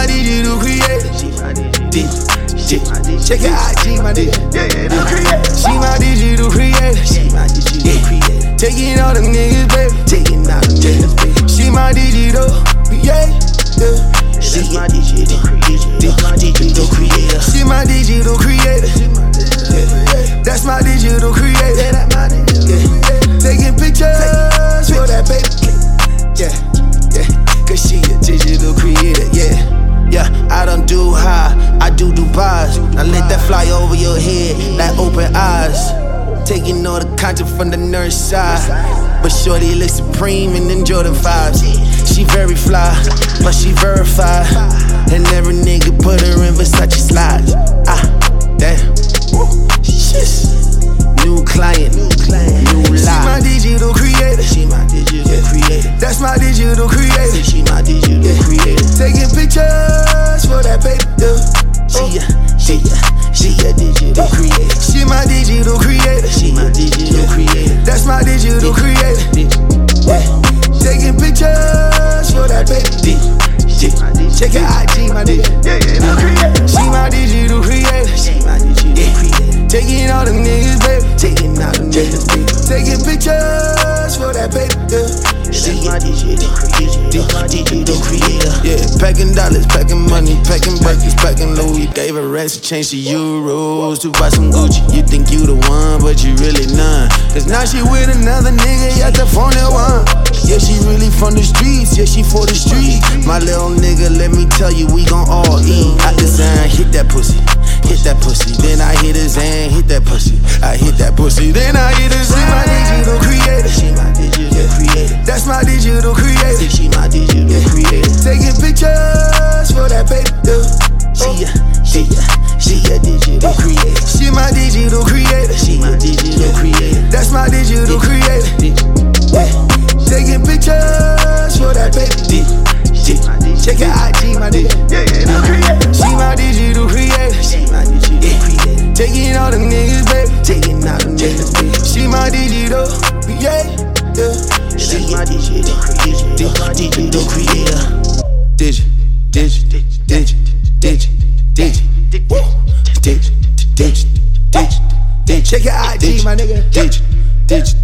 my digital creator. Check your IG, my nigga. She my digital creator. Taking all them niggas, baby. She my digital creator. That's my digital creator. She my digital creator. That's my digital creator. Taking pictures for that baby. Yeah, cause she a digital creator. Yeah, I don't do high, I do Dubai's. I let that fly over your head like open eyes. Taking all the content from the nurse side. But shorty looks supreme and then Jordan vibes. She very fly, but she verified. And every nigga put her in Versace slides. Damn. New client, new life. She my digital creator. That's my digital creator. She my digital creator. Taking pictures for that baby. She a digital creator. She my digital creator. She my digital creator. That's my digital creator. Taking pictures for that baby. Check your IG, my nigga. She my digital creator. Taking all them niggas, baby. Taking pictures for that baby. She my digital creator. Yeah, packing dollars, packing money, packing breakfast, packing Louis. David Racks to change to euros to buy some Gucci. You think you the one, but you really none. Cause now she with another nigga, got the phone at one. Yeah, she really from the streets, yeah, she for the street. My little nigga, let me tell you, we gon' all eat. I design, hit that pussy. Then I hit his hand, hit that pussy. I hit that pussy, then I hit his hand. She my digital creator. She my digital creator. That's my digital creator. She my digital creator. Taking pictures for that baby. She a digital creator. She my digital creator. She my digital creator. That's my digital creator. Taking pictures for that baby. Check your IG, my nigga. She my digital creator. She my digital creator. Taking all them niggas, baby. She my digital creator. She my digital creator. Check your IG, my nigga.